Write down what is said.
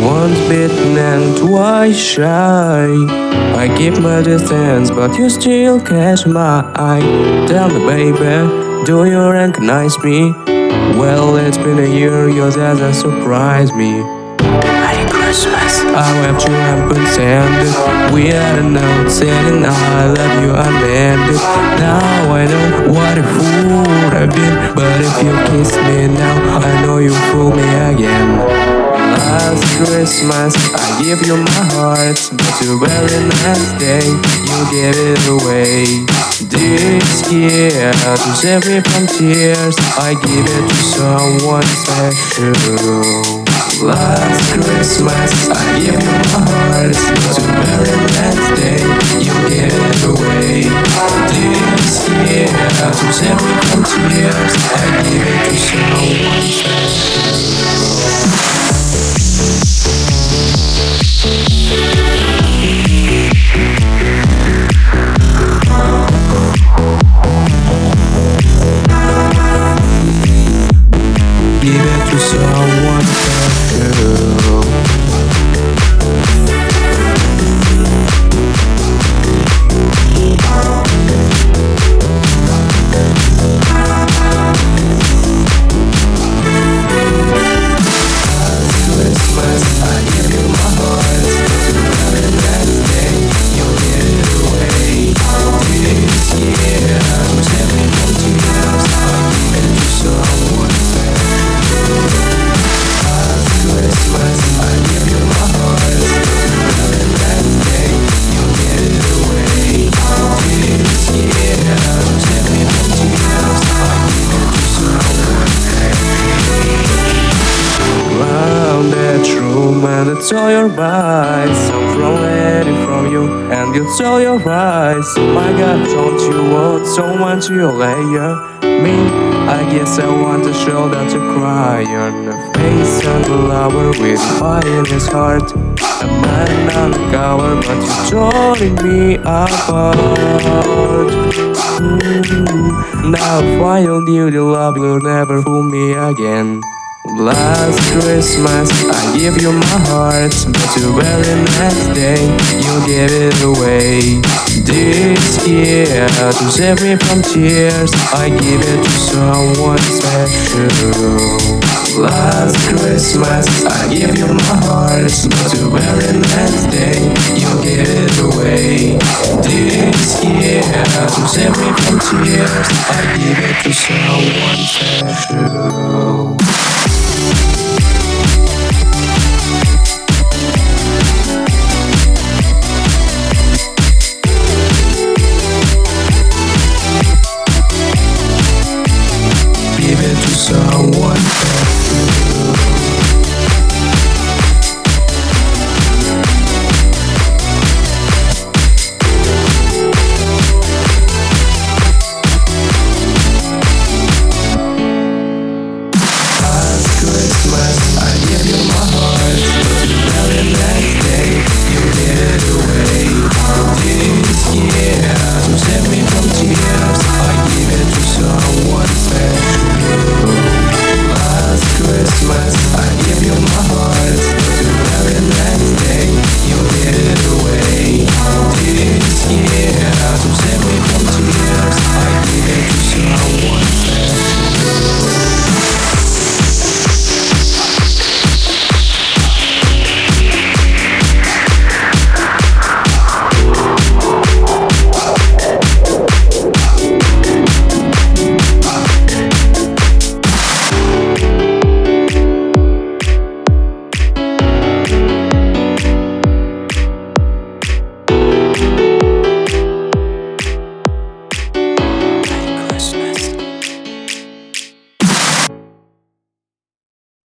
Once bitten and twice shy. I keep my distance, but you still catch my eye. Tell me, baby, do you recognize me? Well, it's been a year, your dad surprised me. Merry Christmas. I left you unpretended. We had a note saying I love you unended. Now I know what a fool I've been. But if you kiss me now, I know you fool me again. Last Christmas, I gave you my heart, but the very next day, you gave it away. This year, to save me from tears, I give it to someone special. Last Christmas, I gave you my heart, but the very next day, you gave it away. This year, to save me from tears, I give it to someone special. Give it to someone special. Christmas, I give you my heart, but the very next day you give it away. This year, to save me from tears, I give it to someone special. Christmas, I give you my heart, but the very next day you give it away. This year, to save me from tears, I give it to someone special. Round that room and it's all your eyes. I'm from ready from you and it's all your eyes. My God, don't you want someone to layer me? I guess I want a shoulder to cry on, a face and a lover with fire in his heart. A man undercover, but you're tearing me apart. Now if I don't you the love, you'll never fool me again. Last Christmas, I gave you my heart, but the very next day, you gave it away. This year, to save me from tears, I give it to someone special. Last Christmas, I gave you my heart, but the very next day, you gave it away. This year, to save me from tears, I give it to someone special.